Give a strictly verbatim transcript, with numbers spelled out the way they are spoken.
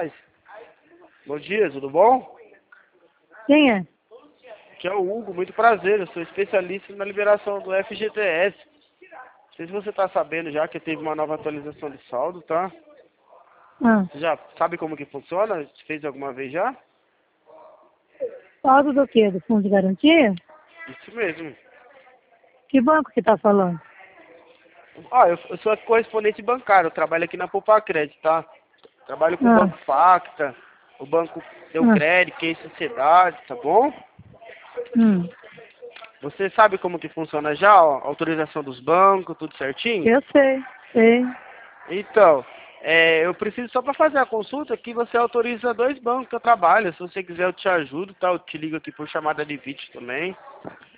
faz? Bom dia, tudo bom? Quem é? Aqui é o Hugo, muito prazer. Eu sou especialista na liberação do F G T S. Não sei se você tá sabendo já que teve uma nova atualização de saldo, tá? Ah, Você já sabe como que funciona? Você fez alguma vez já? saldo do quê? Do fundo de garantia? Isso mesmo. Que banco que tá falando? Ah, eu, eu sou correspondente bancário, eu trabalho aqui na Poupa Crédito, tá? Trabalho com o Ah, Banco Facta, o Banco Deu ah, Crédito, que é Sociedade, tá bom? hum, Você sabe como que funciona já, ó, a autorização dos bancos, tudo certinho? eu sei, sei. Então, é, eu preciso só para fazer a consulta que você autoriza dois bancos que eu trabalho. Se você quiser eu te ajudo, tá? Eu te ligo aqui por chamada de vídeo também.